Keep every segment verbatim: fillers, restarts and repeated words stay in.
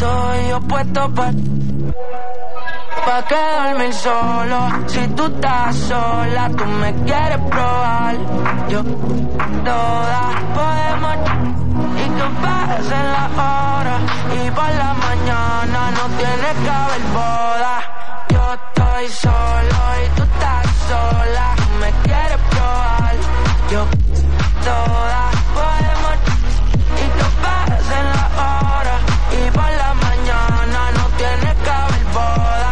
estoy opuesto pa' Pa' que dormir solo, si tú estás sola, tú me quieres probar. Yo, todas podemos y que pasen las horas y por la mañana no tiene que haber boda. Yo estoy solo y tú estás sola, tú me quieres probar. Yo, todas podemos y que pasen las horas y por la mañana no tiene que haber boda.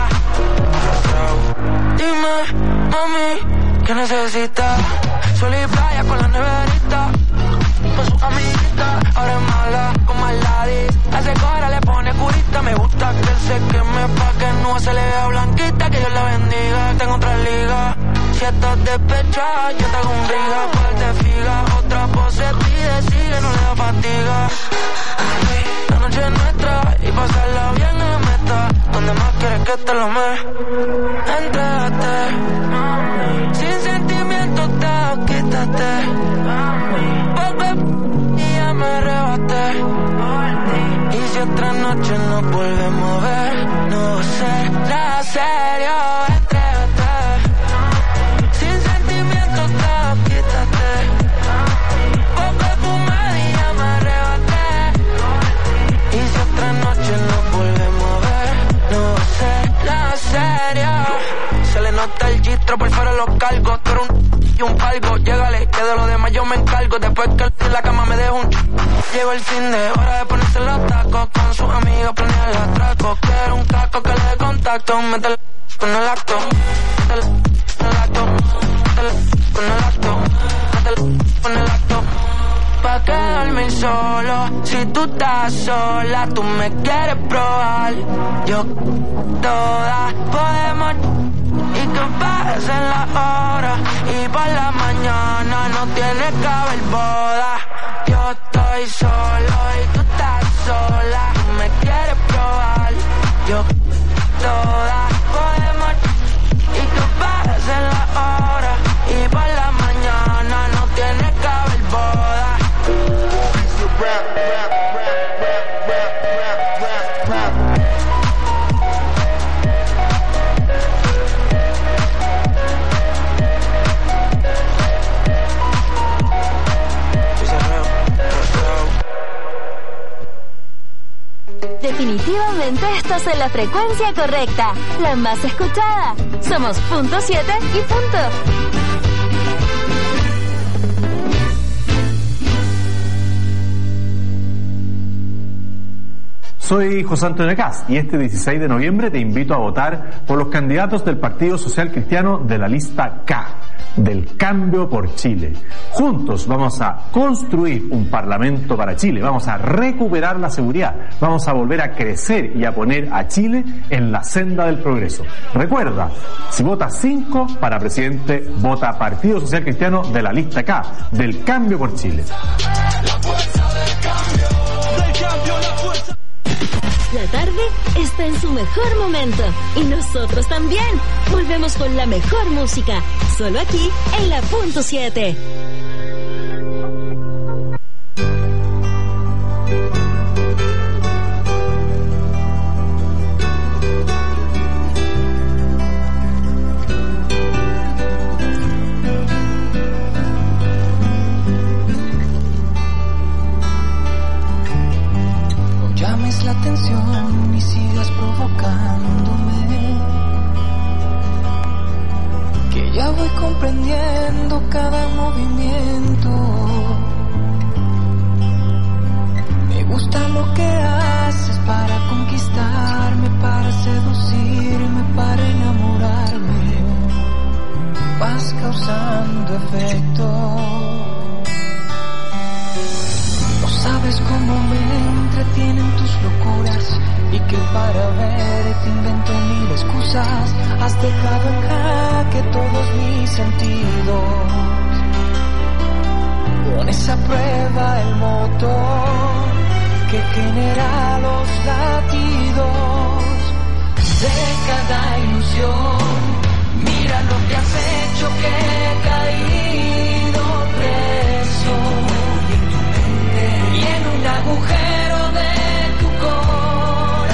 Dime, mami, ¿qué necesitas? Sol y playa con la neverita, con su amiguita. Ahora es mala, con Maladi. Hace cora, le pone curita. Me gusta que se queme pa' que no se le vea blanquita. Que Dios la bendiga, tengo otra liga. Si estás despechada, yo te hago un riga. Par de figa, otra pose pide, sigue, no le da fatiga. La noche es nuestra y pasarla bien en meta. Donde más quieres que te lo me entrégate, sin sentimientos te quítate. Vuelve y ya me arrebaté. Y si otra noche nos volvemos a ver, no será serio. Entrégate, sin sentimientos te quítate. Vuelve fumar y ya me arrebaté. Y si otra noche nos volvemos a ver, no será serio. Se le nota el gistro, por fuera los cargos. Tú eres un y un palgo, llégale, que de lo demás yo me encargo. Después que en la cama me dejo un ch... Llegó el fin de hora de ponerse los tacos. Con sus amigos planea el atraco. Quiero un casco que le dé contacto. Métele con el acto, métele con el acto, métele con el acto, métele con el acto. Pa' que dormir solo, si tú estás sola, tú me quieres probar. Yo, todas podemos y que pasen las horas y por la mañana no tiene que haber boda. Yo estoy solo y tú estás sola, tú me quieres probar. Yo, todas podemos y que pasen las horas y por la mañana no tiene que haber boda. Rap, rap, rap, rap, rap, rap, rap, rap. Definitivamente estás en la frecuencia correcta, la más escuchada. Somos punto siete y punto. Soy José Antonio Caz y este dieciséis de noviembre te invito a votar por los candidatos del Partido Social Cristiano de la lista K, del Cambio por Chile. Juntos vamos a construir un parlamento para Chile, vamos a recuperar la seguridad, vamos a volver a crecer y a poner a Chile en la senda del progreso. Recuerda, si votas cinco para presidente, vota Partido Social Cristiano de la lista K, del Cambio por Chile. La fuerza del cambio, del cambio, la fuerza. La tarde está en su mejor momento y nosotros también. Volvemos con la mejor música, solo aquí en la punto siete. La atención y sigas provocándome, que ya voy comprendiendo cada movimiento. Me gusta lo que haces para conquistarme, para seducirme, para enamorarme. Vas causando efecto. No sabes cómo me entretienen tus locuras y que para verte invento mil excusas. Has dejado en jaque todos mis sentidos. Pones a prueba el motor que genera los latidos de cada ilusión. Mira lo que has hecho, que he caído preso y en un agujero de tu corazón.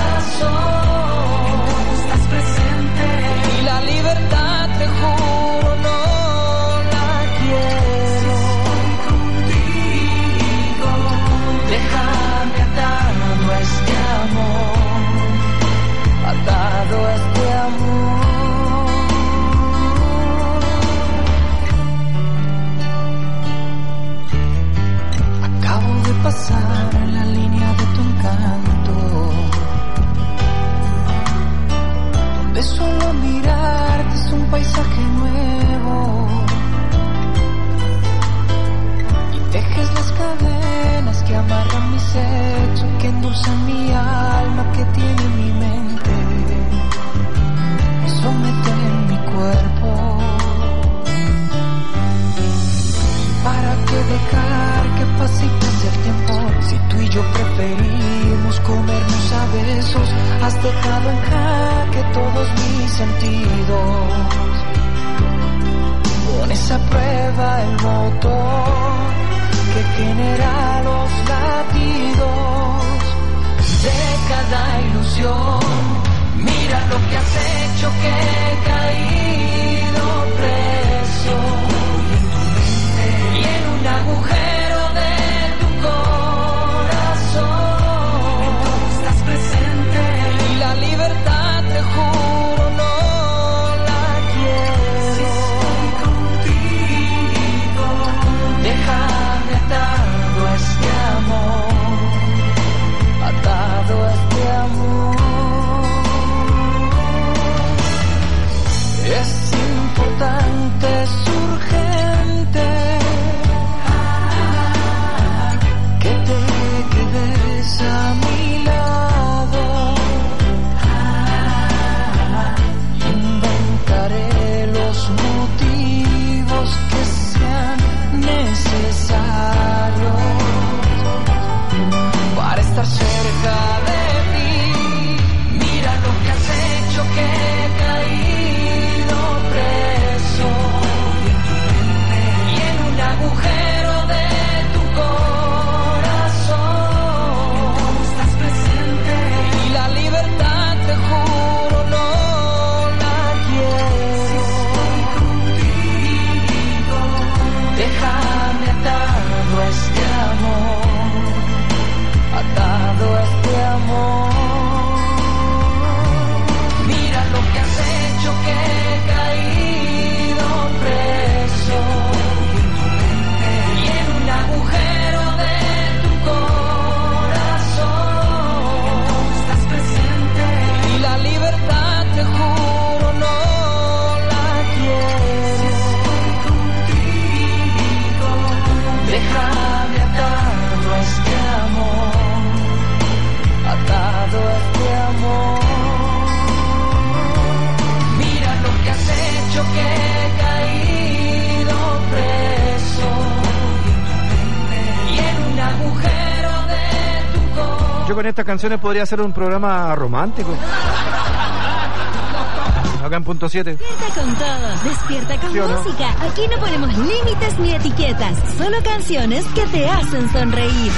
en mi alma que tiene mi mente, me somete en mi cuerpo. ¿Para qué dejar que pase y pase el tiempo? Si tú y yo preferimos comernos a besos, has dejado en jaque todos mis sentidos. Pones a prueba el motor que genera los latidos de cada ilusión. Mira lo que has hecho, que he caído preso y en un agujero de tu corazón. Estás presente y la libertad, te juro, no la quiero. Si estoy contigo, déjame atado a este amor, atado a este amor. Es importante, es urgente que te quedes a mi lado. Inventaré los motivos que sean necesarios para estar cerca de ti. Mira lo que has hecho, que he caído preso y en un agujero de tu corazón. Estás presente y la libertad, te juro, no la quiero. Si estoy contigo, déjame atado a este amor, atado a este amor. Mira lo que has hecho, que he caído preso y en un agujero de tu corazón. Estás presente y la libertad, te juro, no la quiero. Si estoy contigo, déjame atado a este amor, atado a este amor. Mira lo que has hecho, que he caído preso y en un agujero de tu corazón. Yo con estas canciones podría hacer un programa romántico. Acá en punto siete. Despierta con todo, despierta con ¿Sí o no? música. Aquí no ponemos límites ni etiquetas, solo canciones que te hacen sonreír.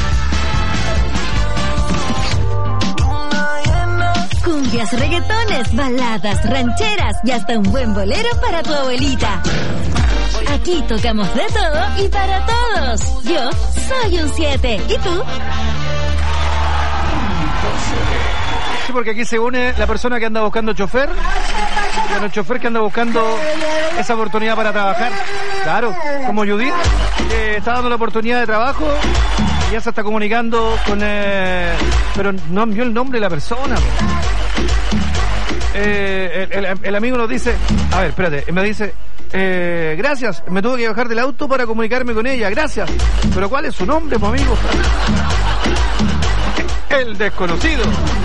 Cumbias, reggaetones, baladas, rancheras y hasta un buen bolero para tu abuelita. Aquí tocamos de todo y para todos. Yo soy un siete. ¿Y tú? Sí, porque aquí se une la persona que anda buscando chofer, y el chofer que anda buscando esa oportunidad para trabajar. Claro, como Judith, que está dando la oportunidad de trabajo y ya se está comunicando con... Eh, pero no envió el nombre de la persona. Eh, el, el, el amigo nos dice... A ver, espérate, me dice... Eh, gracias, me tuve que bajar del auto para comunicarme con ella, gracias. Pero ¿cuál es su nombre, mi amigo? El desconocido.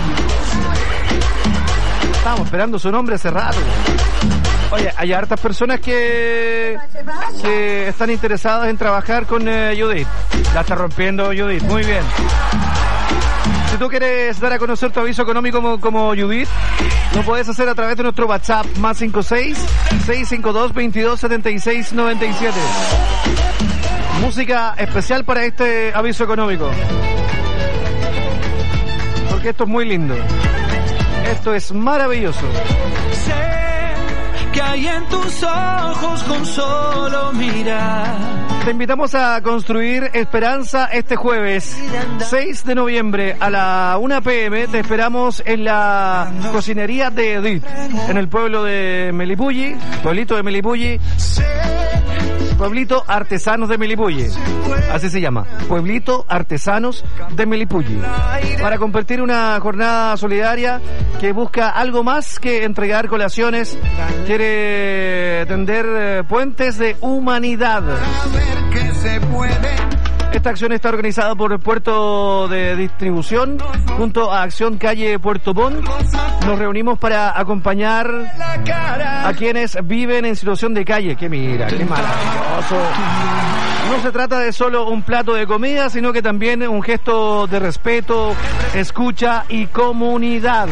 Estábamos esperando su nombre hace rato. Oye, hay hartas personas que, que están interesadas en trabajar con eh, Judith. La está rompiendo Judith, muy bien. Si tú quieres dar a conocer tu aviso económico como, como Judith, lo puedes hacer a través de nuestro WhatsApp, más cinco seis, seis cinco dos, veintidós, setenta y seis, noventa y siete. Música especial para este aviso económico, porque esto es muy lindo. Esto es maravilloso. Sé que hay en tus ojos con solo mirar. Te invitamos a construir esperanza este jueves seis de noviembre a la una pe eme. Te esperamos en la cocinería de Edith, en el pueblo de Melipulli, pueblito de Melipulli, Pueblito Artesanos de Melipulli, así se llama, Pueblito Artesanos de Melipulli, para compartir una jornada solidaria que busca algo más que entregar colaciones. Quiere tender puentes de humanidad. Que se puede Esta acción está organizada por el Puerto de Distribución junto a Acción Calle Puerto Montt. Nos reunimos para acompañar a quienes viven en situación de calle. ¡Qué mira, qué maravilloso! No se trata de solo un plato de comida, sino que también un gesto de respeto, escucha y comunidad.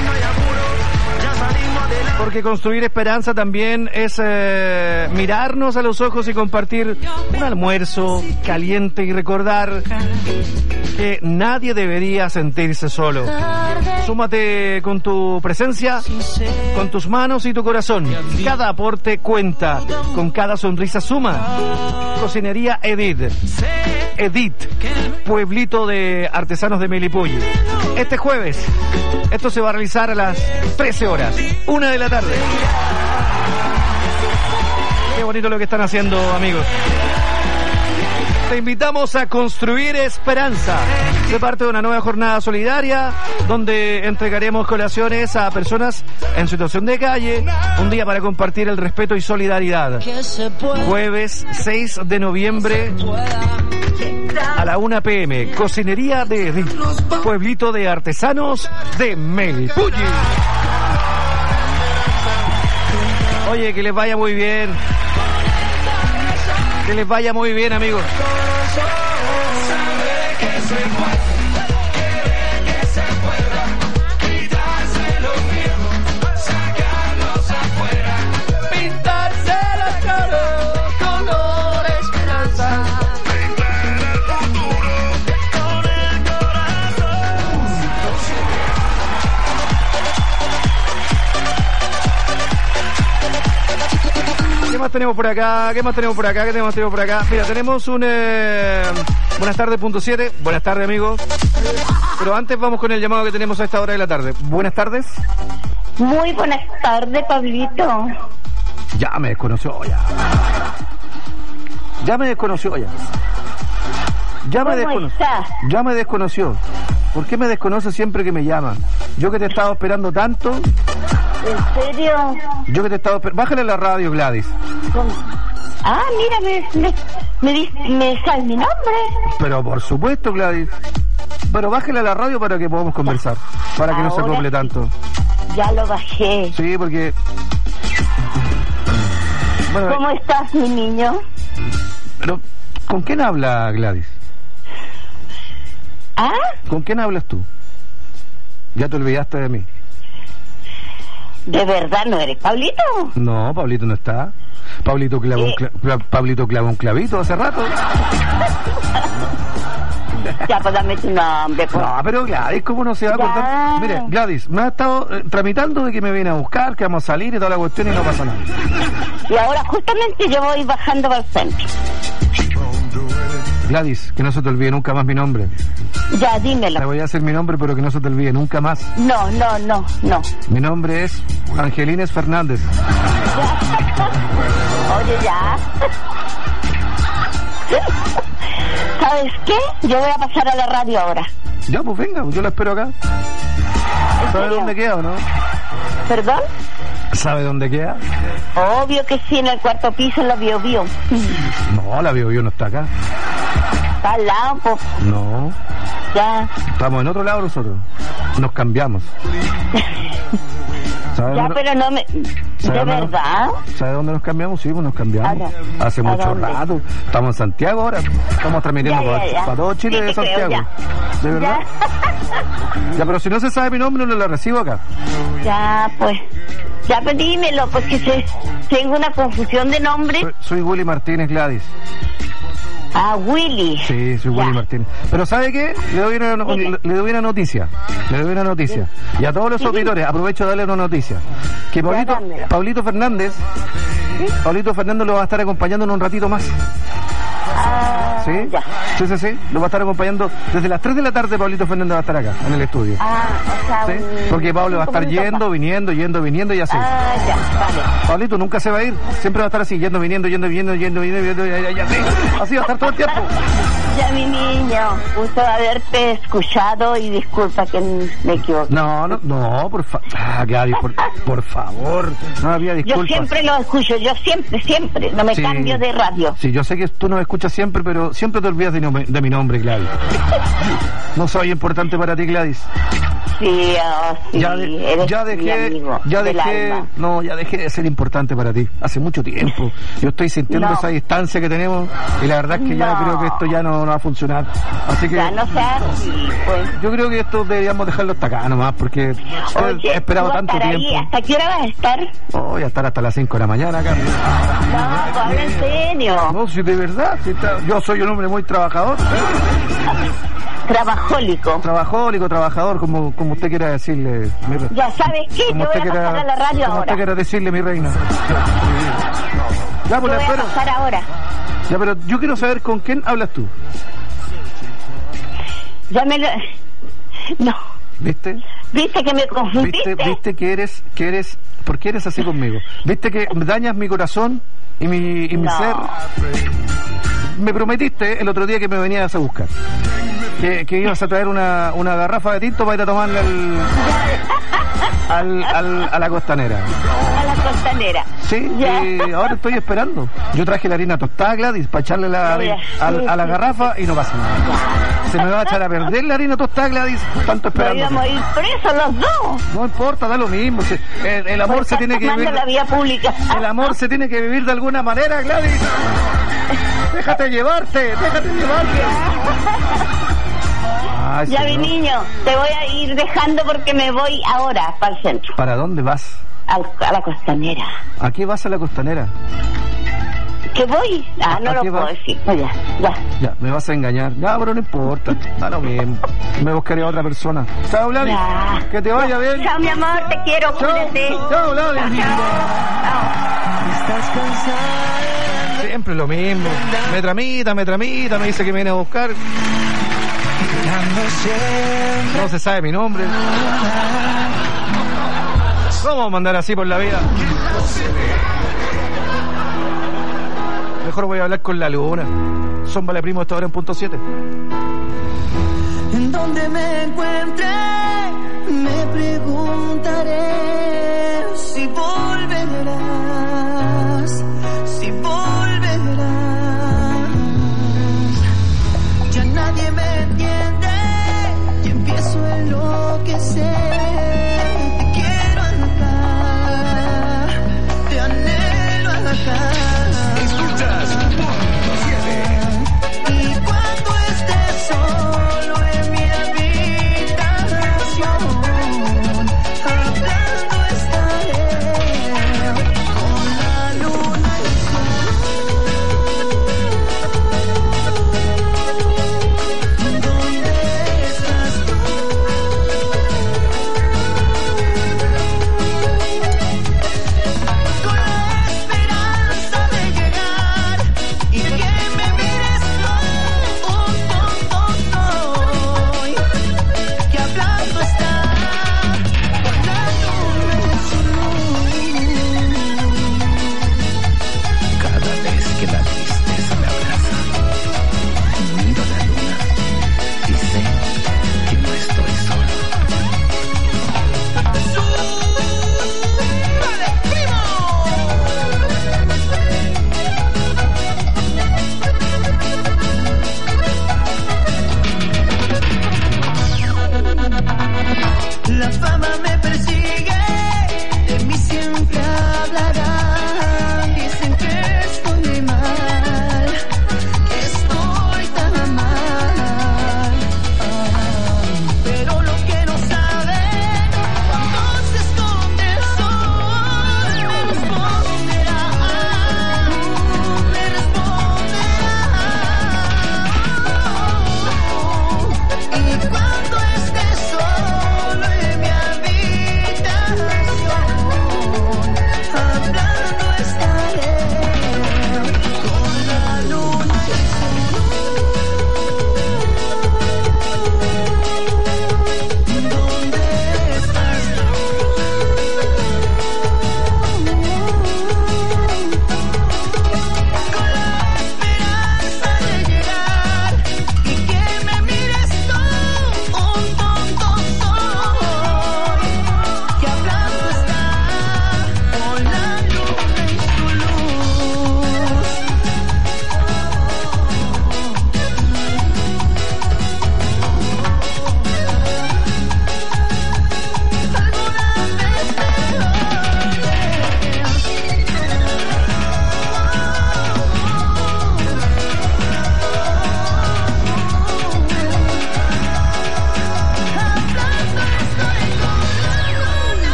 Porque construir esperanza también es eh, mirarnos a los ojos y compartir un almuerzo caliente y recordar que nadie debería sentirse solo. Súmate con tu presencia, con tus manos y tu corazón. Cada aporte cuenta, con cada sonrisa suma. Cocinería Edith. Edith, pueblito de artesanos de Melipulli. Este jueves, esto se va a realizar a las trece horas, una de la tarde. Qué bonito lo que están haciendo, amigos. Te invitamos a construir esperanza. Se parte de una nueva jornada solidaria donde entregaremos colaciones a personas en situación de calle. Un día para compartir el respeto y solidaridad. Jueves seis de noviembre a la una pe eme. Cocinería de Edith, pueblito de artesanos de Melipulli. Oye, que les vaya muy bien. Que les vaya muy bien, amigos. Pintarse la cara, color esperanza. ¿Qué más tenemos por acá? ¿Qué más tenemos por acá? ¿Qué más tenemos por acá? Mira, tenemos un... Eh... Buenas tardes, punto siete. Buenas tardes, amigos. Pero antes vamos con el llamado que tenemos a esta hora de la tarde. Buenas tardes. Muy buenas tardes, Pablito. Ya me desconoció, ya. Ya me desconoció, ya. Ya me desconoció. Ya me desconoció. ¿Por qué me desconoce siempre que me llama? Yo que te he estado esperando tanto. ¿En serio? Yo que te he estado esperando. Bájale la radio, Gladys. ¿Cómo? Ah, mira, me, me, me, di- me sale mi nombre. Pero por supuesto, Gladys. Pero bájale a la radio para que podamos conversar. Para que no se Ahora acople sí. tanto. Ya lo bajé. Sí, porque... Bueno, ¿Cómo estás, mi niño? pero, ¿con quién habla Gladys? ¿Ah? ¿Con quién hablas tú? Ya te olvidaste de mí. ¿De verdad no eres Pablito? No, Pablito no está. Pablito clavó, un, cla- cla- Pablito clavó un clavito hace rato. Ya, pues dame tu nombre, pues. No, pero Gladys, ¿cómo no se va a Ya. acordar? Mire, Gladys, me ha estado eh, tramitando de que me viene a buscar, que vamos a salir y toda la cuestión y no pasa nada. Y ahora justamente yo voy bajando para el centro. Gladys, que no se te olvide nunca más mi nombre. Ya, Te dímelo. voy a hacer mi nombre, pero que no se te olvide nunca más. No, no, no, no. Mi nombre es Angelines Fernández. Oye, ya. ¿Sabes qué? Yo voy a pasar a la radio ahora. Ya, pues venga, yo la espero acá. ¿En ¿Sabe serio? dónde queda o no? ¿Perdón? ¿Sabe dónde queda? Obvio que sí, en el cuarto piso en la Bio Bio. No, la Bio Bio no está acá. Está al lado, pues. No, Ya. estamos en otro lado nosotros. Nos cambiamos. ¿Sabe Ya, dónde, pero no me... ¿Sabe ¿De dónde nos- verdad? ¿Sabe dónde nos cambiamos? Sí, pues nos cambiamos. ¿A dónde? Hace ¿A mucho dónde? rato. Estamos en Santiago ahora. Estamos transmitiendo Ya, ya, para, ya. para todo Chile Sí, de te creo, Santiago. ¿De verdad? Ya. Ya, pero si no se sabe mi nombre, no lo recibo acá. Ya, pues. Ya, pues dímelo, porque se, tengo una confusión de nombre. Soy, soy Willy Martínez, Gladys. Ah, Willy. Sí, soy Ya. Willy Martínez. Pero ¿sabe qué? Le doy una, no- Dime. le doy una noticia. Le doy una noticia. Y a todos los Sí, auditores, aprovecho de darle una noticia. Que Pablito, dámela. Pablito Fernández, Pablito Fernández lo va a estar acompañando en un ratito más. Ah, ¿Sí? ya. Sí, sí, sí. Lo va a estar acompañando desde las tres de la tarde. Pablito Fernández va a estar acá, en el estudio. Ah, o sea, ¿Sí? un- Porque Pablo va a estar cinco minutos yendo, más. viniendo, yendo, viniendo y así. Ah, ya, vale. Pablito nunca se va a ir. Siempre va a estar así, yendo, viniendo, yendo, viniendo, yendo, viniendo, yendo, y así. Así va a estar todo el tiempo. Ya, mi niño, gusto haberte escuchado y disculpa que me equivoqué. No, no, no, por favor. Ah, Gladys, por, por favor. No había disculpas. Yo siempre lo escucho, yo siempre, siempre. No me Sí. cambio de radio. Sí, yo sé que tú nos escuchas siempre, pero siempre te olvidas de, no- de mi nombre, Gladys. No soy importante para ti, Gladys. Sí, oh, sí, Ya, de- eres ya mi dejé, amigo ya del dejé, alma. no, ya dejé de ser importante para ti. Hace mucho tiempo. Yo estoy sintiendo No. esa distancia que tenemos y la verdad es que ya No. creo que esto ya no, no va a funcionar. Así que Ya no sea así, pues. yo creo que esto deberíamos dejarlo hasta acá nomás, porque Oye, he esperado ¿tú vas a tanto estar ahí? tiempo. ¿Hasta qué hora vas a estar? Oh, voy a estar hasta las cinco de la mañana acá. No, pues habla en serio. No, si de verdad, si está- yo soy un hombre muy trabajador, Trabajólico. trabajólico, trabajador, como, como usted quiera decirle, mi re- Ya sabes qué, te como voy a usted pasar a la radio como ahora. usted quiera decirle, mi reina. Ya, Te pues la voy a espero. pasar ahora. Ya, pero yo quiero saber con quién hablas tú, Ya me lo... No. ¿viste? ¿Viste que me confundiste? ¿Viste, viste que eres, que eres, ¿por qué eres así conmigo? ¿Viste que dañas mi corazón y mi, y mi No. ser? Me prometiste el otro día que me venías a buscar. Que, que ibas a traer una, una garrafa de tinto para ir a tomarle al, al, al- a la costanera. A la costanera. Sí, Ya. y ahora estoy esperando. Yo traje la harina tostada, Gladys, para echarle la, Ya, a, sí, a la sí. garrafa y no pasa nada. Se me va a echar a perder la harina tostada, Gladys, tanto Nos esperando. íbamos a ir presos los dos. No importa, da lo mismo. si- El, el amor Por se tiene que estar vivir. tomando la vía pública. El amor se tiene que vivir de alguna manera, Gladys. Déjate llevarte, déjate llevarte. Ay, Ya, mi señor. niño, te voy a ir dejando porque me voy ahora para el centro, ¿Para dónde vas? al- a la costanera. ¿A qué vas a la costanera? ¿Que voy? Ah, ¿A no lo qué puedo vas? decir. No, ya, ya. Ya, me vas a engañar. Ya, pero no importa. Da lo mismo. Me buscaré a otra persona. Chao, Gladys. Ya. Que te vaya bien. Chao, mi amor, te quiero, Chao, cuídate. chao, Gladys. Chao. Siempre lo mismo. Me tramita, me tramita, me dice que me viene a buscar. No se sabe mi nombre. ¿Cómo mandar así por la vida? Mejor voy a hablar con la luna. Son vale primo, esto ahora en punto siete. En donde me encuentre, me preguntaré si volverás, si volverás. Ya nadie me entiende y empiezo a enloquecer. Te quiero acá, te anhelo acá. Y cuando estés solo en mi habitación, hablando estaré con la luna y el sol. ¿Dónde estás tú? Con la esperanza de llegar y que me mires oh, oh, oh, oh, que hablando está con la luna y el sol. Cada vez que la tristeza me abraza, miro la luna y sé que no estoy solo. ¡Súbale, primo! La fama me persigue, de mí siempre hablarán. Dicen que estoy mal, que estoy tan mal. Ah, pero lo que no saben, cuando se esconde el sol, me responderá, me responderá. Y cuando estés solo en mi habitación,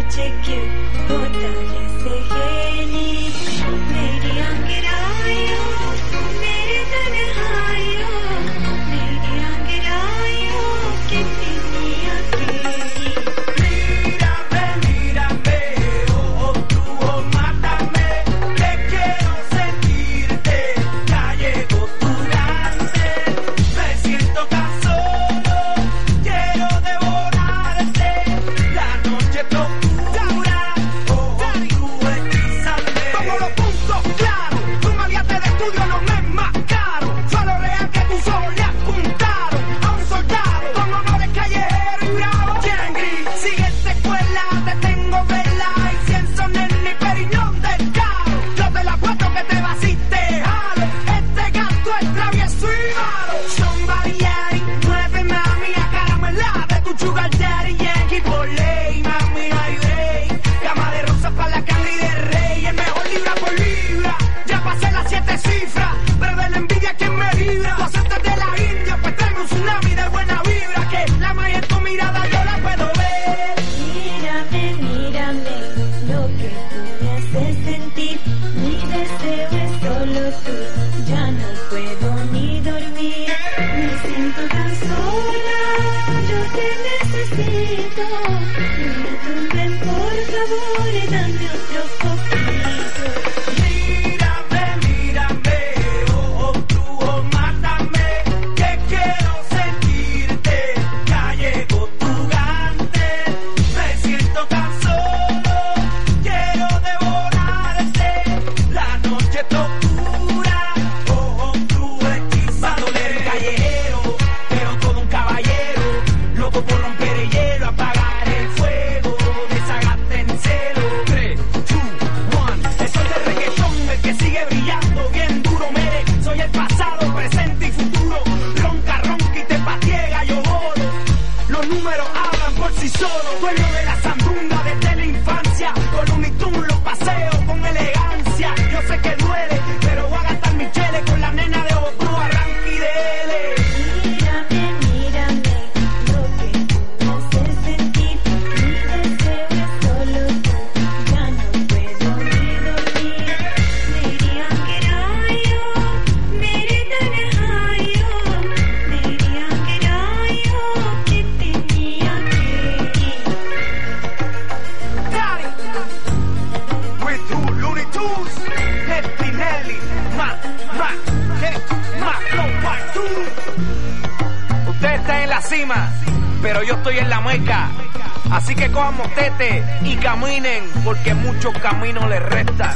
Pero yo estoy en la meca, así que cojan motete y caminen, porque muchos caminos les restan.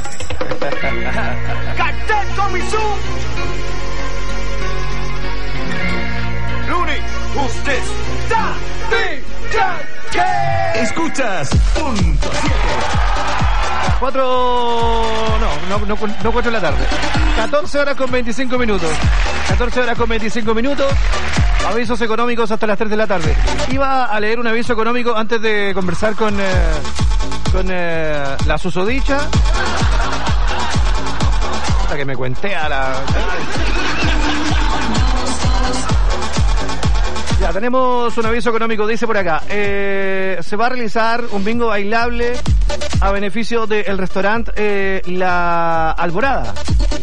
Cartel Comisión. Looney, who's this? Da, di, ya, que. Escuchas punto siete. Cuatro... No, no, no, no cuatro de la tarde. catorce horas con veinticinco minutos. catorce horas con veinticinco minutos. Avisos económicos hasta las tres de la tarde. Iba a leer un aviso económico antes de conversar con, eh, con eh, la susodicha. Hasta que me cuente a la... Ya, tenemos un aviso económico, dice por acá. Eh, se va a realizar un bingo bailable a beneficio del restaurante eh, La Alborada,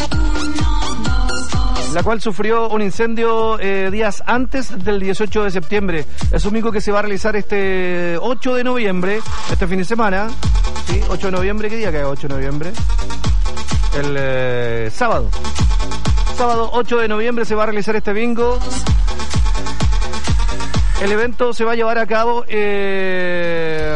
la cual sufrió un incendio eh, días antes del dieciocho de septiembre. Es un bingo que se va a realizar este ocho de noviembre, este fin de semana. ¿Sí? ocho de noviembre, ¿qué día cae ocho de noviembre? El eh, sábado. Sábado ocho de noviembre se va a realizar este bingo. El evento se va a llevar a cabo eh,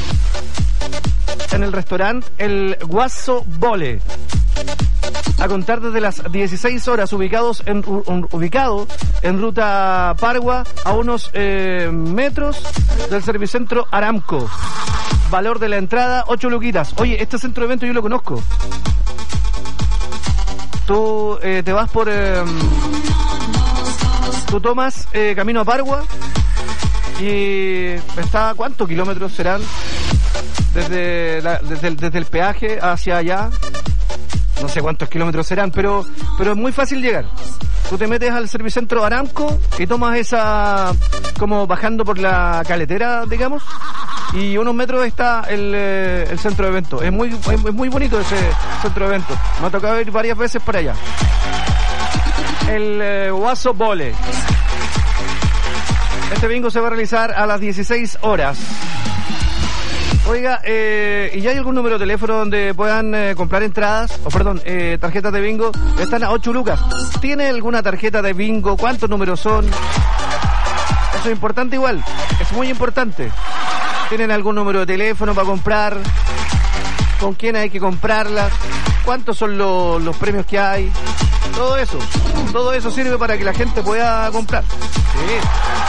en el restaurante El Guaso Bole, a contar desde las dieciséis horas, ubicados en, un, ubicado en ruta Pargua, a unos eh, metros del Servicentro Aramco. Valor de la entrada, ocho luquitas. Oye, este centro de evento yo lo conozco. Tú eh, te vas por... Eh, tú tomas eh, camino a Pargua y está... ¿Cuántos kilómetros serán? Desde, la, desde, el, desde el peaje hacia allá. No sé cuántos kilómetros serán, pero, pero es muy fácil llegar. Tú te metes al Servicentro Aramco y tomas esa... como bajando por la caletera, digamos. y unos metros está el, eh, el centro de eventos. Es muy, es, es muy bonito ese centro de eventos. Me ha tocado ir varias veces para allá. El eh, Oaso Vole. Este bingo se va a realizar a las dieciséis horas. Oiga, eh, ¿y ya hay algún número de teléfono donde puedan eh, comprar entradas? O perdón, eh, tarjetas de bingo. Están a ocho lucas. ¿Tiene alguna tarjeta de bingo? ¿Cuántos números son? Eso es importante igual. Es muy importante. ¿Tienen algún número de teléfono para comprar? ¿Con quién hay que comprarlas? ¿Cuántos son los, los premios que hay? Todo eso. Todo eso sirve para que la gente pueda comprar. Sí.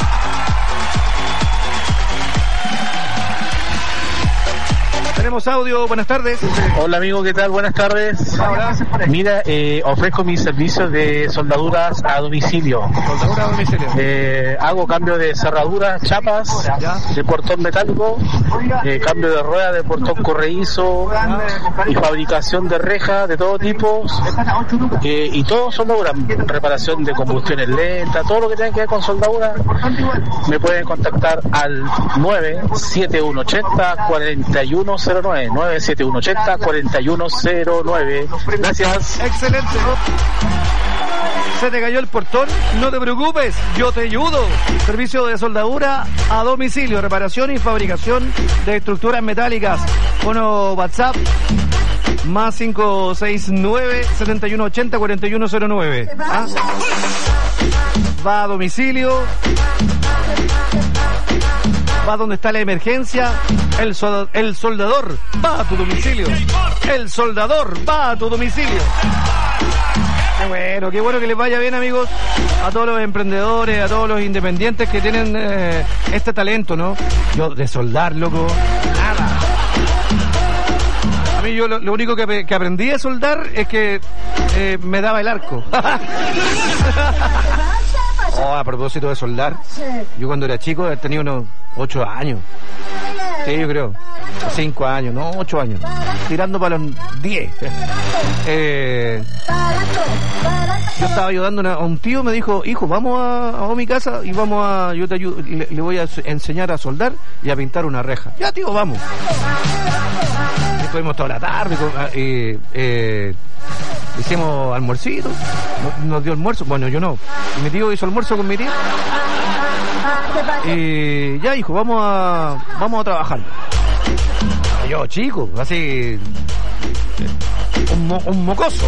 Tenemos audio, buenas tardes. Hola amigo, ¿qué tal? Buenas tardes. Hola. Mira, eh, ofrezco mis servicios de soldaduras a domicilio. Soldadura a domicilio. Eh, hago cambio de cerraduras, chapas, Ya. de portón metálico, eh, cambio de rueda de portón corredizo y fabricación de rejas de todo tipo, eh, y todo soldadura, reparación de combustiones lentas, todo lo que tenga que ver con soldadura. Me pueden contactar al nueve siete uno ocho cero cuatro uno cero nueve, nueve siete uno ocho cero cuatro uno cero nueve. Gracias. Excelente. ¿Se te cayó el portón? No te preocupes, yo te ayudo. Servicio de soldadura a domicilio, reparación y fabricación de estructuras metálicas. Bueno, WhatsApp más cinco seis nueve, siete uno ocho cero, cuatro uno cero nueve. ¿Ah? Va a domicilio. Va donde está la emergencia. El, sol, el soldador va a tu domicilio. El soldador va a tu domicilio. Qué bueno, qué bueno que les vaya bien, amigos, a todos los emprendedores, a todos los independientes que tienen eh, este talento, ¿no? Yo de soldar, loco, nada. A mí yo lo, lo único que, que aprendí a soldar es que eh, me daba el arco. Oh, a propósito de soldar, yo cuando era chico tenía unos ocho años. Sí, yo creo. Cinco años, no, ocho años. Tirando para los diez. Eh, yo estaba ayudando a un tío, me dijo, hijo, vamos a, a mi casa y vamos a, yo te ayudo, le, le voy a enseñar a soldar y a pintar una reja. Ya, tío, vamos. Y estuvimos toda la tarde, y, eh, hicimos almuercito, nos, nos dio almuerzo, bueno, yo no. Y mi tío hizo almuerzo con mi tío. Y ya, hijo, vamos a, vamos a trabajar. Yo, chico, así, un, mo, un mocoso.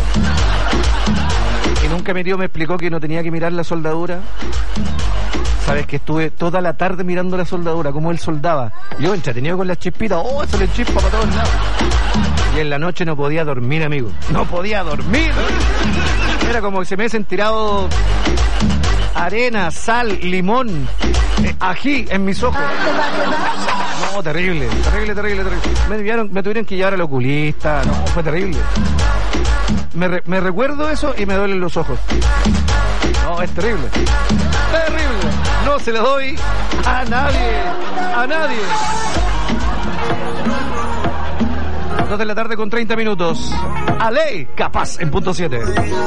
Y nunca mi tío me explicó que no tenía que mirar la soldadura. Sabes que estuve toda la tarde mirando la soldadura, cómo él soldaba. Yo entretenido con las chispitas, oh, eso le chispa para todos lados. Y en la noche no podía dormir, amigo. No podía dormir. Era como que se me hubiesen tirado arena, sal, limón, eh, ají en mis ojos. No, terrible, terrible, terrible, terrible. Me, llevaron, me tuvieron que llevar al oculista. No, fue terrible. Me, re, me recuerdo eso y me duelen los ojos. No, es terrible. Terrible. No se lo doy a nadie. A nadie. Dos de la tarde con treinta minutos. A ley, capaz, en punto siete.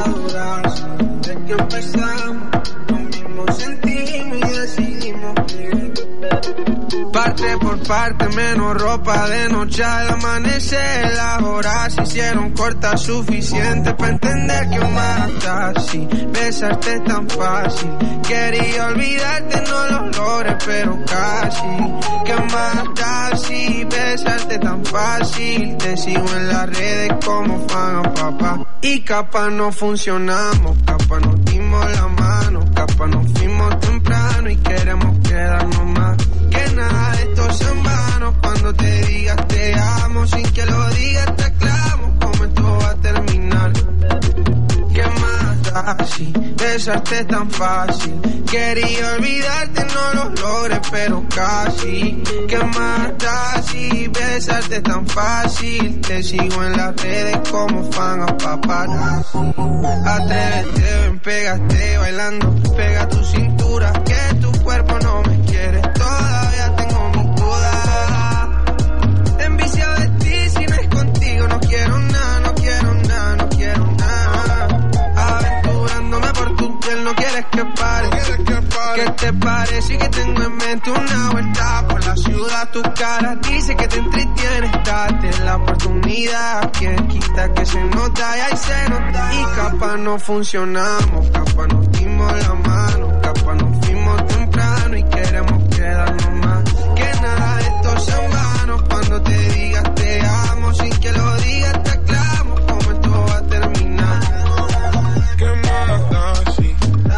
Parte por parte, menos ropa de noche al amanecer. Las horas se hicieron cortas, suficiente para entender que mata así. Besarte es tan fácil, quería olvidarte, no lo logré, pero casi. Que mata así, besarte tan fácil. Te sigo en las redes como fan a papá. Y capaz no funcionamos, capaz nos dimos la mano, capaz nos fuimos temprano y queremos quedarnos más. Que nada de esto sea en vano, cuando te digas te amo, sin que lo digas te aclamo, como esto va a terminar. ¿Qué más da si besarte es tan fácil? Quería olvidarte, no lo logré, pero casi. ¿Qué más da si besarte es tan fácil? Te sigo en las redes como fan a paparazzi. Atrévete, ven, pégate bailando, pega tu cintura, que tu cuerpo no me quiere. Todavía tengo mi duda, enviciado de ti, si no es contigo no quiero nada, no quiero nada, no quiero nada. Aventurándome por tu piel, no quieres que pare. ¿Qué te parece que tengo en mente una vuelta por la ciudad? ciudad tu cara dice que te entretiene. Date la oportunidad, quien quita que se nota y ahí se nota. Y capaz no funcionamos, capaz nos dimos la mano, capaz nos fuimos temprano y queremos quedarnos más. Que nada de esto sea en vano, cuando te digas te amo, sin que lo digas te aclamo, como esto va a terminar. ¿Qué más da si?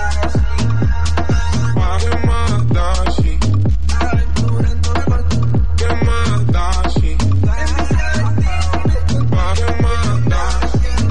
¿Qué más da si? ¿Qué más da si? ¿Qué más da?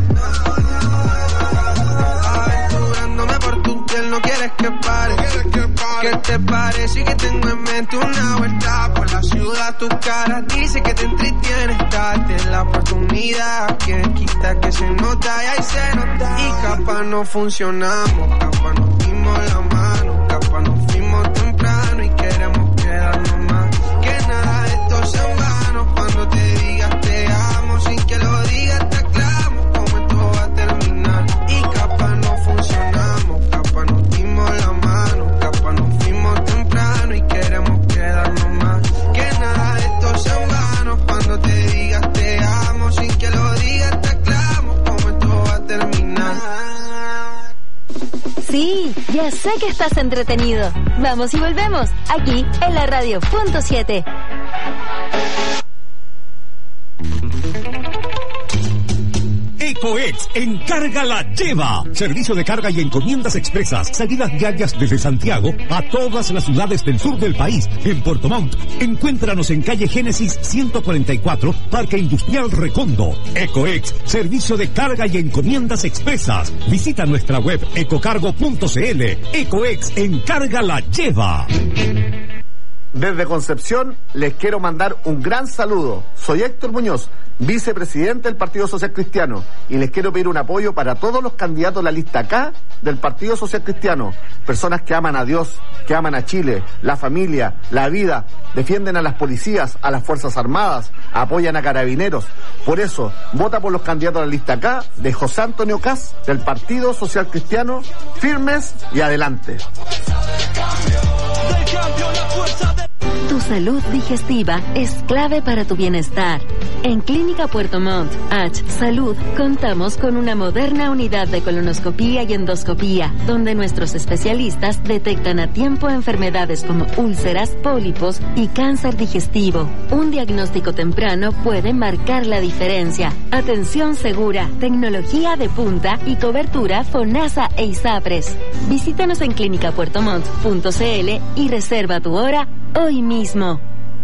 Aventurándome por tu piel, no quieres que pare. ¿Qué te parece que tengo en mente una vuelta por la ciudad? Tu cara dice que te entretiene. Date la oportunidad, quien quita que se nota y ahí se nota. Y capaz no funcionamos, capaz nos dimos la mano, capaz nos fuimos temprano y queremos quedarnos más. Que nada de esto sea en vano, cuando te digas te amo, sin que lo digas te aclamo, como esto va a terminar. Y capaz no funcionamos, capaz nos dimos la mano, capaz nos fuimos temprano y queremos quedarnos más. Que nada de esto sea en vano, cuando te digas te amo, sin que lo digas te aclamo, como esto va a terminar. Sí, ya sé que estás entretenido. Vamos y volvemos, aquí en la radio punto siete. Ecoex Encarga la Lleva. Servicio de carga y encomiendas expresas. Salidas diarias desde Santiago a todas las ciudades del sur del país. En Puerto Montt, encuéntranos en calle Génesis ciento cuarenta y cuatro, Parque Industrial Recondo. Ecoex, servicio de carga y encomiendas expresas. Visita nuestra web ecocargo punto cl. Ecoex Encarga la Lleva. Desde Concepción les quiero mandar un gran saludo. Soy Héctor Muñoz, vicepresidente del Partido Social Cristiano, y les quiero pedir un apoyo para todos los candidatos de la lista K del Partido Social Cristiano. Personas que aman a Dios, que aman a Chile, la familia, la vida, defienden a las policías, a las Fuerzas Armadas, apoyan a carabineros. Por eso, vota por los candidatos de la lista K de José Antonio Kast del Partido Social Cristiano, firmes y adelante. Tu salud digestiva es clave para tu bienestar. En Clínica Puerto Montt, H Salud, contamos con una moderna unidad de colonoscopía y endoscopía, donde nuestros especialistas detectan a tiempo enfermedades como úlceras, pólipos y cáncer digestivo. Un diagnóstico temprano puede marcar la diferencia. Atención segura, tecnología de punta y cobertura FONASA e ISAPRES. Visítanos en clínica puerto montt punto cl y reserva tu hora hoy mismo.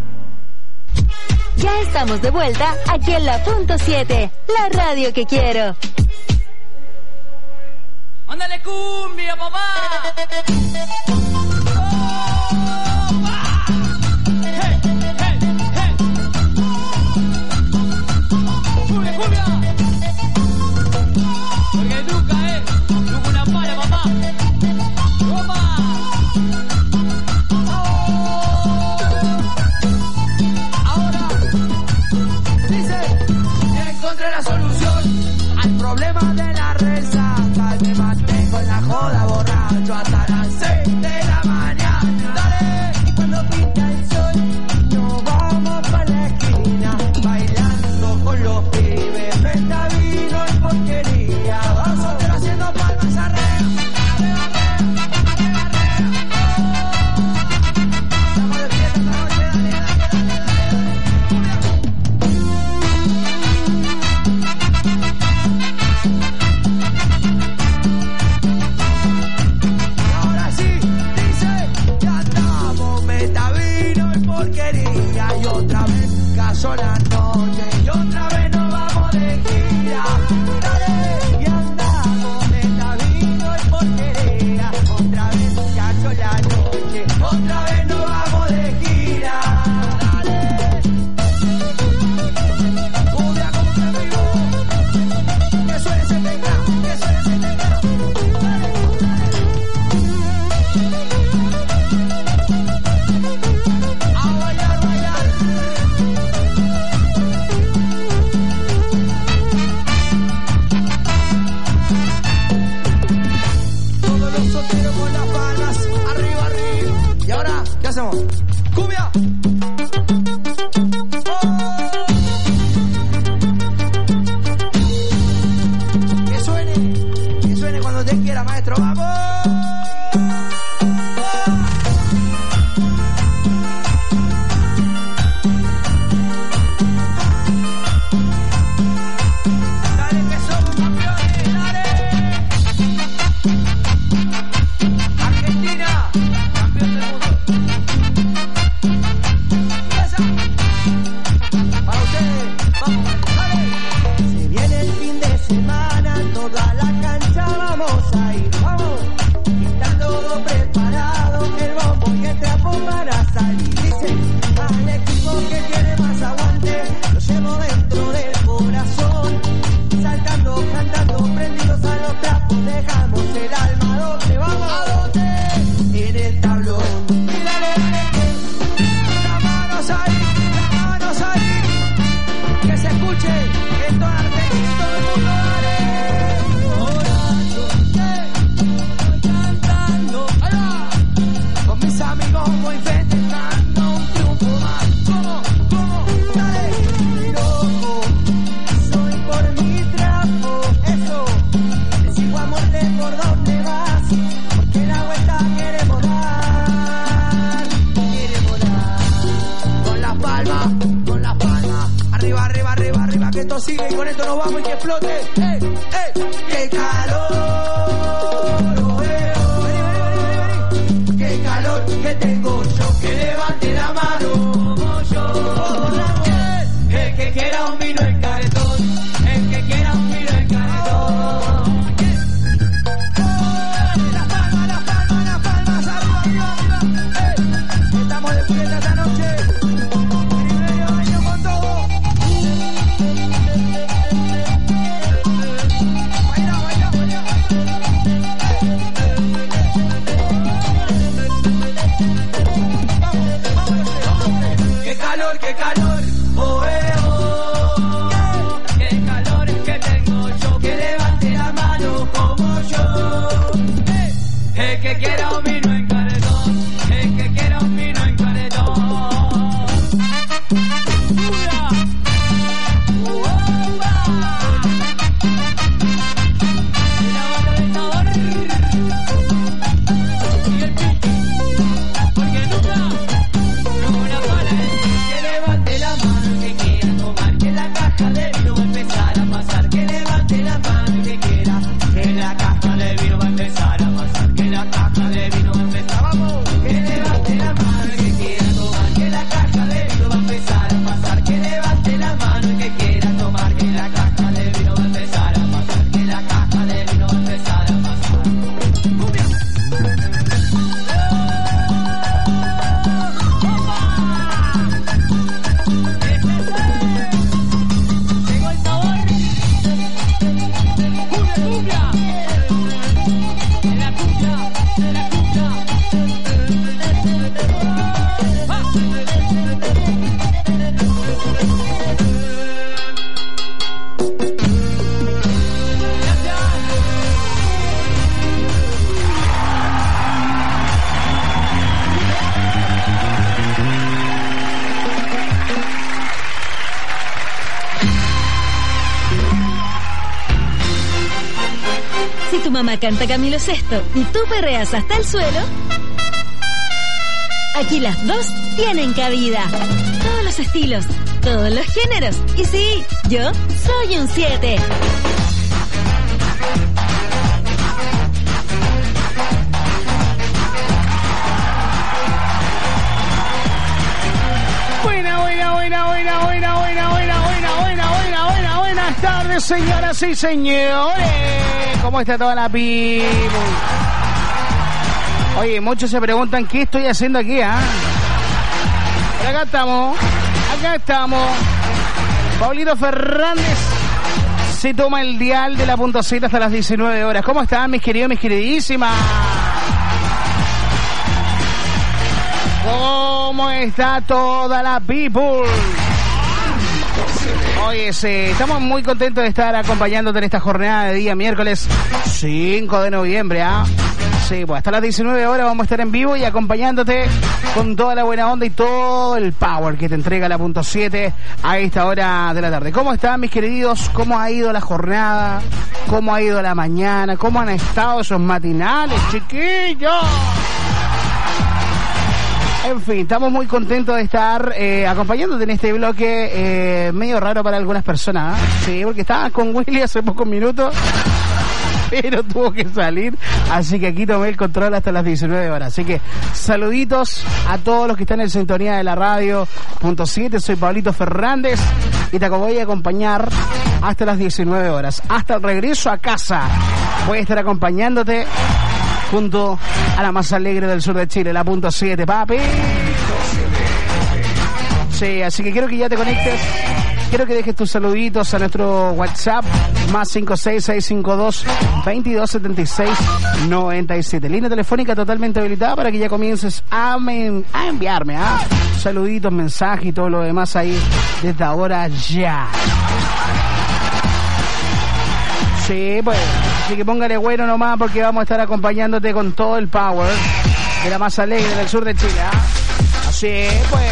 Ya estamos de vuelta aquí en la punto siete, la radio que quiero. ¡Ándale cumbia, papá! ¡Hey, hey, hey! ¡Cumbia, cumbia! Porque nunca, eh, nunca una pala, papá. ¡Toma! La solución al problema de la resaca, me mantengo en la joda borracho hasta las seis de la mañana. arriba, arriba, arriba, arriba, que esto sigue y con esto nos vamos y que explote. ¡Eh, eh! ¡Qué calor! Oh, eh, oh. Vení, vení, vení, vení. ¡Qué calor que tengo yo! Que levante la mano como yo. El que quiera un vino en caretón, el que quiera un vino en caretón. Las palmas, las palmas, las palmas, arriba, arriba, arriba. ¡Eh! Estamos de fiesta esta noche. Primer año con todo. Baila, baila, baila. Vamos, vamos, qué calor, qué calor. Oh, eh, oh. Qué calor es que tengo yo. Que levante la mano como yo. El que quiera un vino en caretón, el que quiera un vino en caretón. ¡Ura! ¡Uopa! La valorizador y el pichi, porque nunca una pala. Que levante la mano que quiera tomar, que la caja de vino va a empezar a pasar. Que levante la mano que quiera, que la caja de vino va a empezar a pasar. Que la caja de vino va a empezar, vamos. Que levante la mano que quiera tomar, que la caja de vino va a empezar a pasar. Que levante la mano que quiera tomar, que la caja de vino va a empezar a pasar. Que la caja de vino va a empezar a pasar. ¡Cumbia! Llegó el sabor. Cumbia, cumbia. En la cumbia, en la cumbia. ¡Ah! Si tu mamá canta Camilo Sesto y tú perreas hasta el suelo, aquí las dos tienen cabida. Todos los estilos, todos los géneros. Y sí, yo soy un siete. Buena, buena, buena, buena, buena, buena, buena, buena, buena, buena, buena, buenas tardes, señoras y señores. ¿Cómo está toda la people? Oye, muchos se preguntan qué estoy haciendo aquí, ¿ah? Pero acá estamos, acá estamos. Paulito Fernández se toma el dial de la punto Z hasta las diecinueve horas. ¿Cómo están, mis queridos, mis queridísimas? ¿Cómo está toda la people? Oye, sí, estamos muy contentos de estar acompañándote en esta jornada de día miércoles cinco de noviembre, ¿ah? Sí, pues hasta las diecinueve horas vamos a estar en vivo y acompañándote con toda la buena onda y todo el power que te entrega la punto siete a esta hora de la tarde. ¿Cómo están, mis queridos? ¿Cómo ha ido la jornada? ¿Cómo ha ido la mañana? ¿Cómo han estado esos matinales, chiquillos? En fin, estamos muy contentos de estar eh, acompañándote en este bloque eh, medio raro para algunas personas, ¿eh? Sí, porque estaba con Willy hace pocos minutos, pero tuvo que salir, así que aquí tomé el control hasta las diecinueve horas. Así que saluditos a todos los que están en sintonía de la radio punto siete. Soy Pablito Fernández y te voy a acompañar hasta las diecinueve horas, hasta el regreso a casa. Voy a estar acompañándote junto a la más alegre del sur de Chile, la punto siete, papi. Sí, así que quiero que ya te conectes. Quiero que dejes tus saluditos a nuestro WhatsApp, más cinco seis seis cinco dos, veintidós setenta y seis, noventa y siete. Línea telefónica totalmente habilitada para que ya comiences a, men- a enviarme ¿ah? saluditos, mensajes y todo lo demás ahí desde ahora ya. Sí, pues, así que póngale bueno nomás porque vamos a estar acompañándote con todo el power de la más alegre del sur de Chile, ¿ah? Así, pues.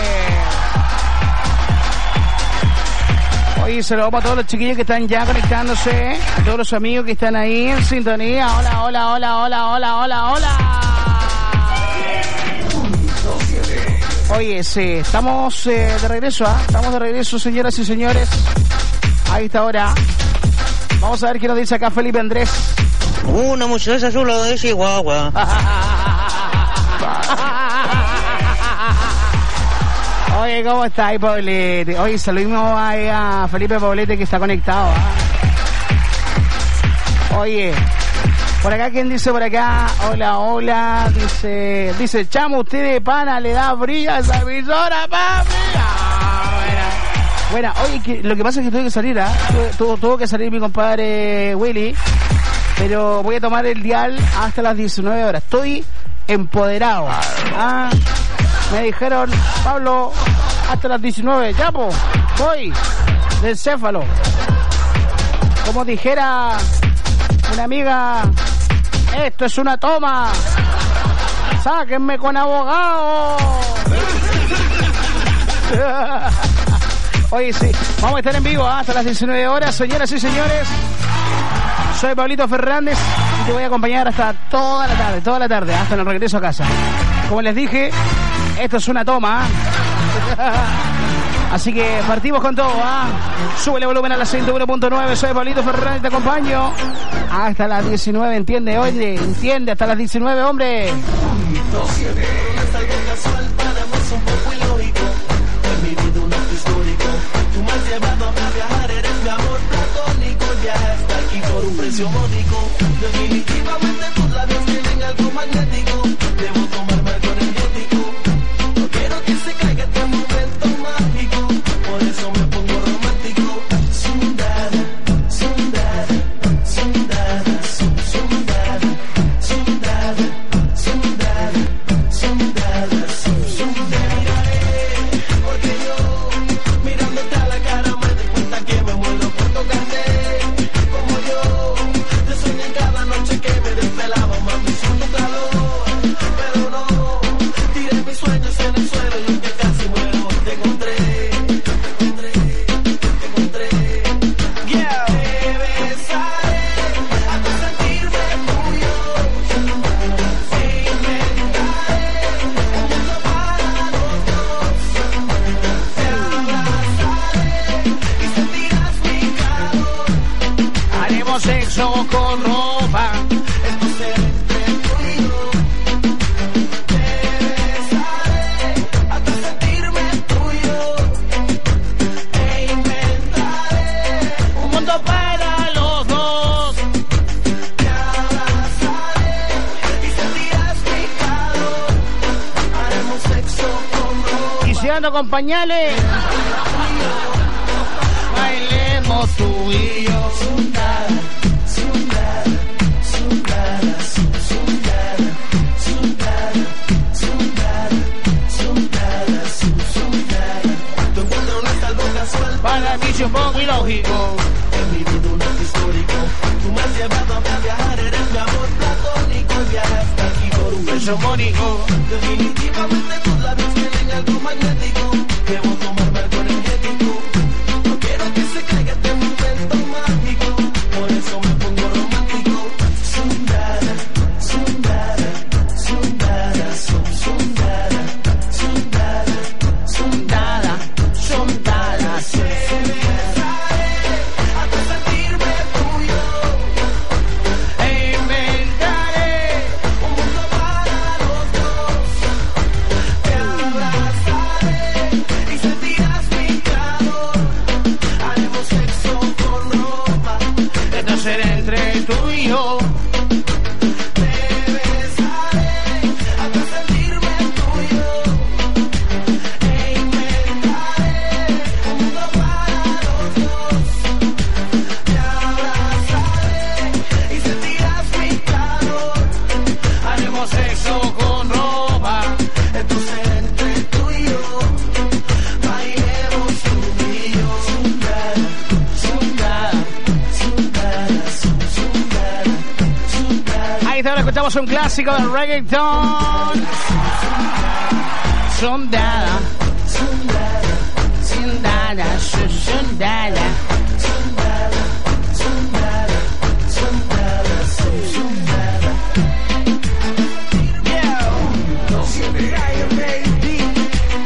Oye, saludos para todos los chiquillos que están ya conectándose, a todos los amigos que están ahí en sintonía. Hola, hola, hola, hola, hola, hola, hola. Oye, sí, estamos eh, de regreso, ¿ah? ¿eh? Estamos de regreso, señoras y señores. A esta hora. Vamos a ver qué nos dice acá Felipe Andrés. Una muchacha chula de Chihuahua. Oye, ¿cómo está ahí, Pablete? Oye, saludimos ahí a Felipe Pablete que está conectado, ¿ah? ¿eh? Oye, por acá, ¿quién dice por acá? Hola, hola, dice, dice, chamo, usted de pana le da brillo a esa emisora, papi. Ah, bueno, bueno, oye, que, lo que pasa es que tuve que salir, ¿ah? ¿eh? Tuvo, tuvo que salir mi compadre Willy, pero voy a tomar el dial hasta las diecinueve horas. Estoy empoderado. ¿Ah? Me dijeron, Pablo, hasta las diecinueve, ya, po, voy, del céfalo. Como dijera una amiga, esto es una toma, sáquenme con abogado. Oye, sí, vamos a estar en vivo hasta las diecinueve horas, señoras y señores. Soy Pablito Fernández y te voy a acompañar hasta toda la tarde, toda la tarde, hasta el regreso a casa. Como les dije, esto es una toma. Así que partimos con todo, ¿ah? Súbele volumen a la ciento uno punto nueve. Soy Pablito Fernández, te acompaño hasta las diecinueve, ¿entiende? Oye, entiende, hasta las diecinueve, hombre. Por un precio módico, definitivamente tus labios tienen algo magnético. Debo tomarme algo energético. No quiero que se caiga este momento mágico. Por eso me pongo romántico. Sundada, sundada, sundada, sundada, sundada, sundada, sundada, sundada. Miraré, porque yo mirándote a la cara me doy cuenta que me muero por tocarte. Que me desvelaba, mami, son tu calor. Pero no, tiré mis sueños en el suelo y aunque casi muero, te encontré, te encontré, te encontré. Yeah. Te besaré hasta sentirme tuyo. E inventaré un mundo para los dos. Te abrazaré y sentirás mi calor. Haremos sexo con ropa. Con pañales, bailemos tú y yo. Sundada, sundada, sundada, sundada, sundada, sundada, sundada, sundada. Tu encuentro no es algo casual, para mí es un poco ilógico. En mi vida un acto histórico. Tú me has llevado a viajar, eres mi amor platónico. Y viaje hasta aquí por un beso mónico. Definitivamente tus labios tienen algo magnético. Debo tomarme algo energético. No quiero que se caiga este momento mágico. Por eso me pongo romántico. Sundada, sundada, sundada, sundada, sundada, sundada, sundada, sundada. Hasta sentirme tuyo. E inventaré un mundo para los dos. Te abrazaré y sentirás mi calor. Haremos sexo con ropa. Esto será entre tú y yo. Te besaré hasta sentirme tuyo. E inventaré un mundo para los dos. Te abrazaré y sentirás mi calor. Haremos sexo con ropa. Esto será entre tú y yo. Bailemos tú y yo. Sundada, sundada, sundada, sundada, sundada. Ahí está, ahora escuchamos un clásico del reggaeton. Sundada, Sundada, sundada, sundada. sundada, sundada, sundada, sundada. Yeah. No siempre hay, baby.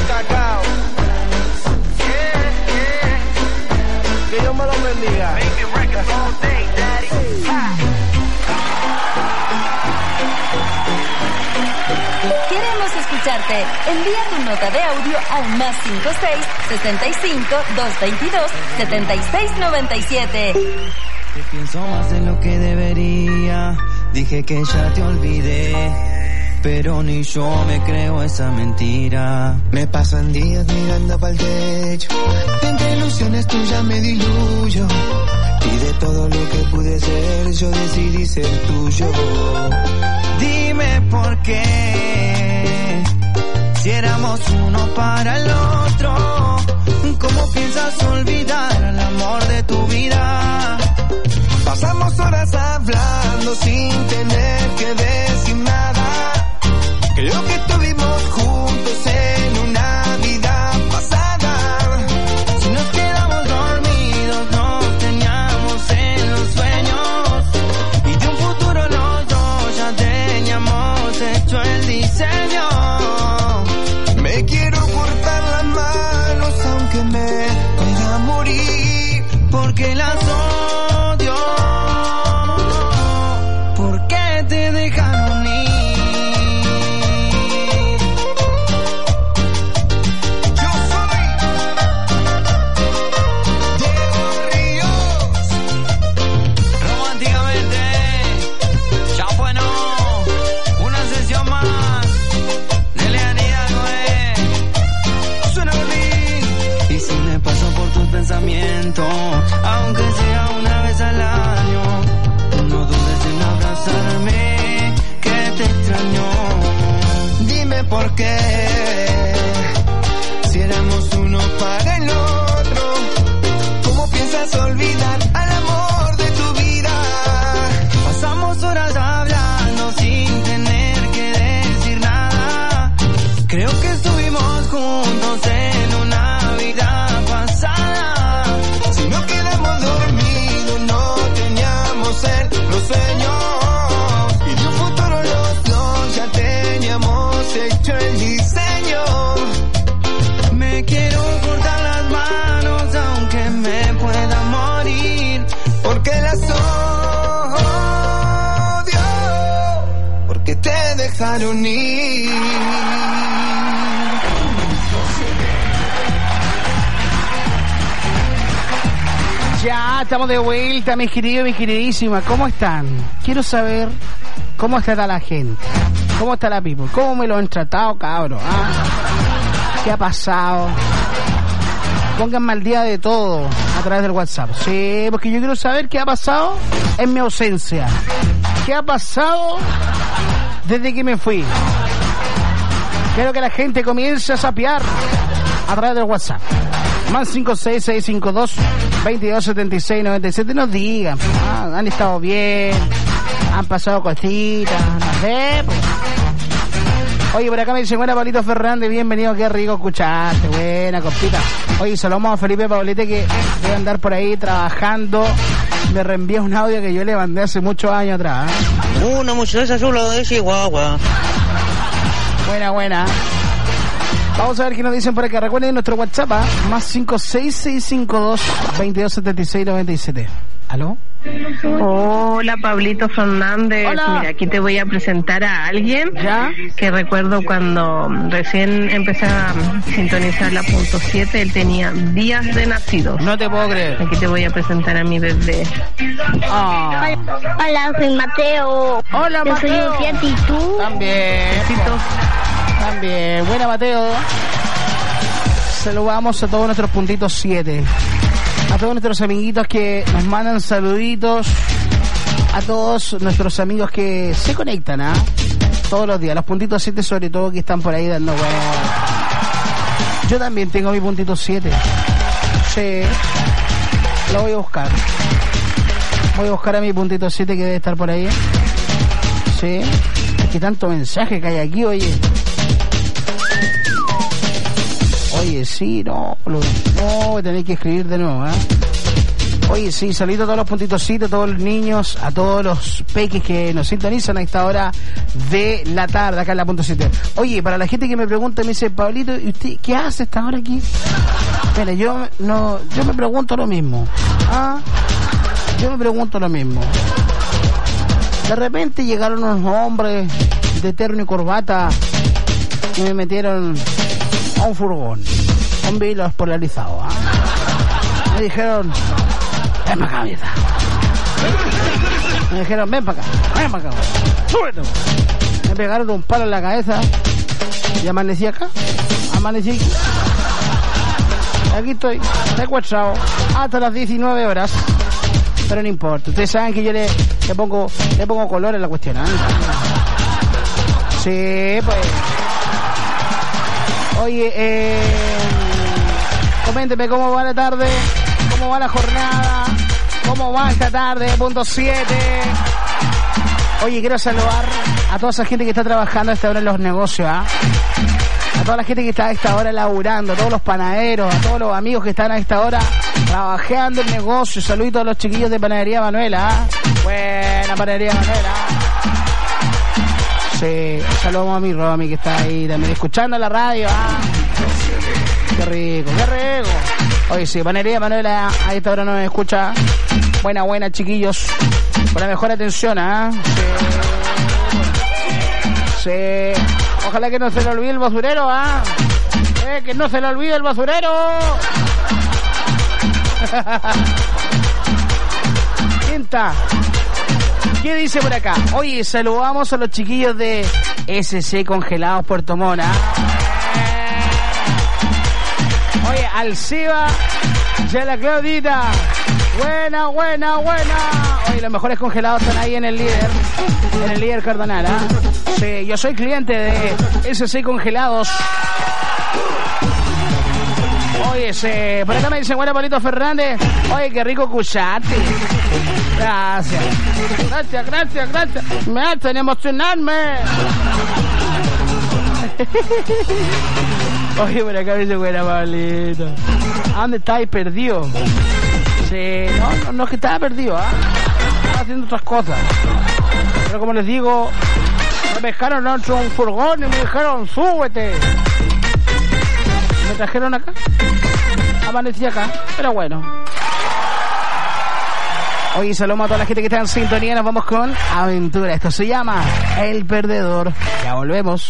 cacao. Yeah, yeah. Que Dios me lo bendiga. Queremos escucharte. Envía tu nota de audio al más cinco seis, sesenta y cinco, doscientos veintidós, setenta y seis noventa y siete. Te pienso más de lo que debería. Dije que ya te olvidé, pero ni yo me creo esa mentira. Me pasan días mirando pa'l techo, entre ilusiones tuyas me diluyo, y de todo lo que pude ser yo decidí ser tuyo. Dime por qué, si éramos uno para el otro, ¿cómo piensas olvidar al amor de tu vida? Pasamos horas hablando sin tener que decir nada. Creo que estuvimos juntos en una vida pasada. Si nos quedamos dormidos, nos teníamos en los sueños, y de un futuro los dos ya teníamos hecho el diseño. Me quiero cortar las manos aunque me pueda morir, porque las odio. ¿Por qué te dejaron ir? Yo soy Diego Ríos. Románticamente, ya bueno, una sesión más de Leanida Noé. Suena a mí. Y si me paso por tus pensamientos, aunque sea una vez al año, no dudes en abrazarme, que te extraño. Dime por qué, si éramos uno para el otro, ¿cómo piensas olvidar al amor de tu vida? Pasamos horas hablando sin tener que decir nada. Creo que estuvimos juntos en una vida pasada. Si no quedamos dormidos, no teníamos el, los sueños, y de un futuro los dos ya teníamos hecho el diseño. Me quiero cortar las manos aunque me pueda morir, porque las odio, porque te dejaron ir. Ya estamos de vuelta, mis queridos y mis queridísimas. ¿Cómo están? Quiero saber cómo está la gente. ¿Cómo está la people? ¿Cómo me lo han tratado, cabros? ¿Ah? ¿Qué ha pasado? Pónganme al día de todo a través del WhatsApp. Sí, porque yo quiero saber qué ha pasado en mi ausencia. ¿Qué ha pasado desde que me fui? Quiero que la gente comience a sapear a través del WhatsApp. Más cinco seis seis cinco dos, veintidós setenta y seis noventa y siete. Nos digan, ah, han estado bien, han pasado cositas, no sé, pues. Oye, por acá me dice, buena, Pablito Fernández, bienvenido, qué rico escucharte, buena, compita. Oye, saludamos a Felipe Pablete, que debe andar por ahí trabajando. Me reenvía un audio que yo le mandé hace muchos años atrás, ¿eh? Una muchacha chula de Chihuahua. Buena, buena. Vamos a ver qué nos dicen por acá. Recuerden nuestro WhatsApp, ¿eh? Más cinco seis seis cinco dos, veintidós setenta y seis noventa y siete. ¿Aló? Hola, Pablito Fernández. Hola. Mira, aquí te voy a presentar a alguien ¿Ya? que recuerdo cuando recién empecé a sintonizar la punto siete, él tenía días de nacido. No te puedo creer. Aquí te voy a presentar a mi bebé. Oh. Hola, soy Mateo. Hola, Yo Mateo. soy Luciati, ¿y tú? También. Besitos. También. Buena, Mateo. Saludamos a todos nuestros puntitos siete. A todos nuestros amiguitos que nos mandan saluditos. A todos nuestros amigos que se conectan, ¿ah? Todos los días. Los puntitos siete sobre todo que están por ahí dando huevo. Yo también tengo mi puntito siete. Sí. Lo voy a buscar. Voy a buscar a mi puntito siete que debe estar por ahí. Sí. Qué tanto mensaje que hay aquí, oye. Oye, sí, no, lo, no, voy a tener que escribir de nuevo, ¿eh? Oye, sí, saludito a todos los puntitositos, a todos los niños, a todos los peques que nos sintonizan a esta hora de la tarde, acá en la punto siete. Oye, para la gente que me pregunta, me dice, Pablito, ¿y usted qué hace a esta hora aquí? Mira, yo no, yo me pregunto lo mismo. ¿Ah? Yo me pregunto lo mismo. De repente llegaron unos hombres de terno y corbata y me metieron a un furgón con vidrios polarizados. ¿Ah? Me dijeron, ven para acá, mierda. Me dijeron, ven para acá, ven para acá, súbete. Me pegaron un palo en la cabeza y amanecí acá. Amanecí aquí. Aquí estoy, secuestrado hasta las diecinueve horas. Pero no importa, ustedes saben que yo le, le pongo le pongo color en la cuestión, ¿eh? Sí, pues. Oye, eh, coménteme cómo va la tarde, cómo va la jornada, cómo va esta tarde, punto siete. Oye, quiero saludar a toda esa gente que está trabajando a esta hora en los negocios, ¿ah? ¿eh? A toda la gente que está a esta hora laburando, a todos los panaderos, a todos los amigos que están a esta hora trabajando en negocio. Saluditos a los chiquillos de Panadería Manuela. ¿eh? Buena Panadería Manuela. Sí, saludos a mi Romy que está ahí también escuchando la radio. ¿eh? Qué rico, qué rico. Oye, sí, Panadería Manuela a esta hora nos escucha. Buena, buena, chiquillos. Con la mejor atención, ¿ah? ¿eh? Sí. Sí. Ojalá que no se le olvide el basurero, ¿ah? ¿eh? Que no se le olvide el basurero. ¿Quién está? ¿Qué dice por acá? Oye, saludamos a los chiquillos de S C Congelados Puerto Mona. Oye, al Siva y a la Claudita. Buena, buena, buena. Oye, los mejores congelados están ahí en el líder. En el líder Cardonal, ¿ah? ¿eh? Sí, yo soy cliente de S C Congelados. Oye, se, por acá me dice, bueno, Pablito Fernández. Oye, qué rico cuchate. Gracias. Gracias, gracias, gracias. Me hacen emocionarme. Oye, por acá me dice, buena, Pablito. ¿A dónde estáis perdido? Sí, no, no, no es que estaba perdido, ¿ah? ¿eh? Estaba haciendo otras cosas. Pero como les digo, me pescaron dentro de un furgón y me dijeron, súbete. Me trajeron acá. Amanecí acá, pero bueno. Oye, saludos a toda la gente que está en sintonía. Nos vamos con Aventura. Esto se llama El Perdedor. Ya volvemos.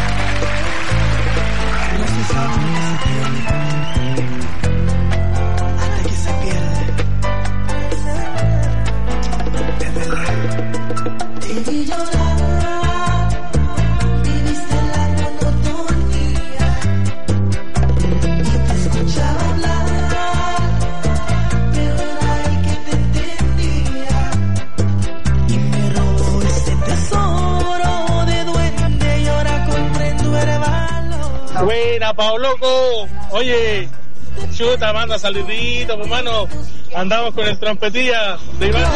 Buena, Paoloco. Oye, chuta, manda saludito, pues, mano. Andamos con el trompetilla de Iván.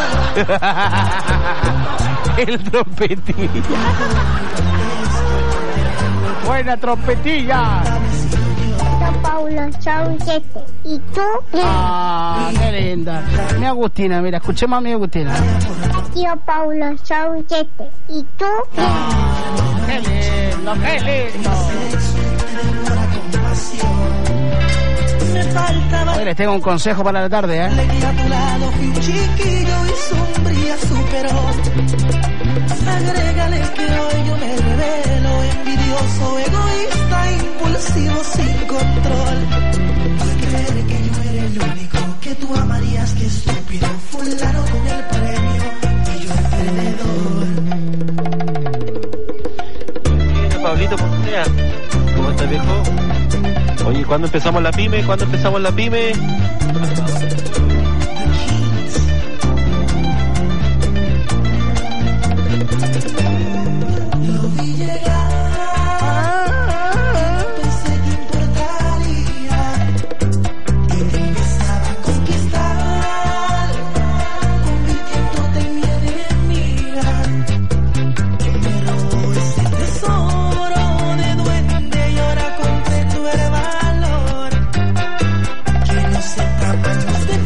El trompetilla. Buena trompetilla. Paula Chauchete. ¿Y tú? Ah, qué linda. Mi Agustina, mira, escuchemos a mi Agustina. Tío Paula Chauchete. ¿Y tú? Ah, qué lindo, qué lindo. Hoy les tengo un consejo para la tarde, ¿eh? A tu lado fui un chiquillo y sombría superó. Agrégale que hoy yo me revelo, envidioso, egoísta, impulsivo, sin control. Al creer que yo era el único que tú amarías, que estúpido, fulano con el premio y yo el perdedor. Mira, Pablito, ¿cómo estás, viejo? Oye, ¿cuándo empezamos la pyme? ¿Cuándo empezamos la pyme? Lo vi llegar, pensé que importaría y te empezaba a conquistar, convirtiéndote en mi enemiga. Que me robó ese tesoro de duende y ahora comprendo el valor. Que no se tapan los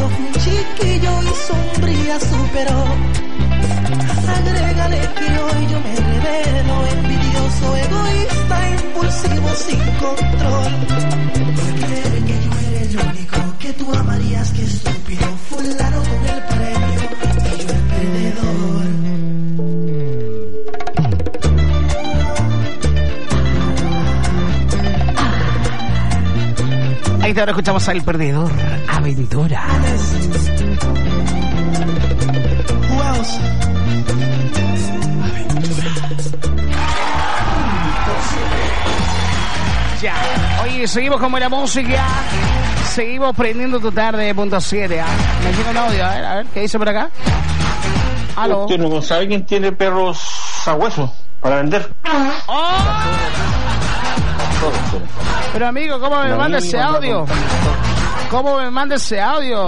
fui un chiquillo y sombría superó. Agrégale que hoy yo me revelo, envidioso, egoísta, impulsivo, sin control. Creer que yo era el único que tú amarías, que estúpido, fulano con el premio y yo el perdedor. Ahí ahora escuchamos al perdedor, Aventura. Ya, oye, seguimos con buena música. Seguimos prendiendo tu tarde, punto siete. ¿ah? Me llega un audio, a ver, a ver, ¿qué dice por acá? Aló. ¿Usted no sabe quién tiene perros a hueso para vender? ¡Oh! Pero amigo, ¿cómo me manda ese audio? ¿Cómo me manda ese audio?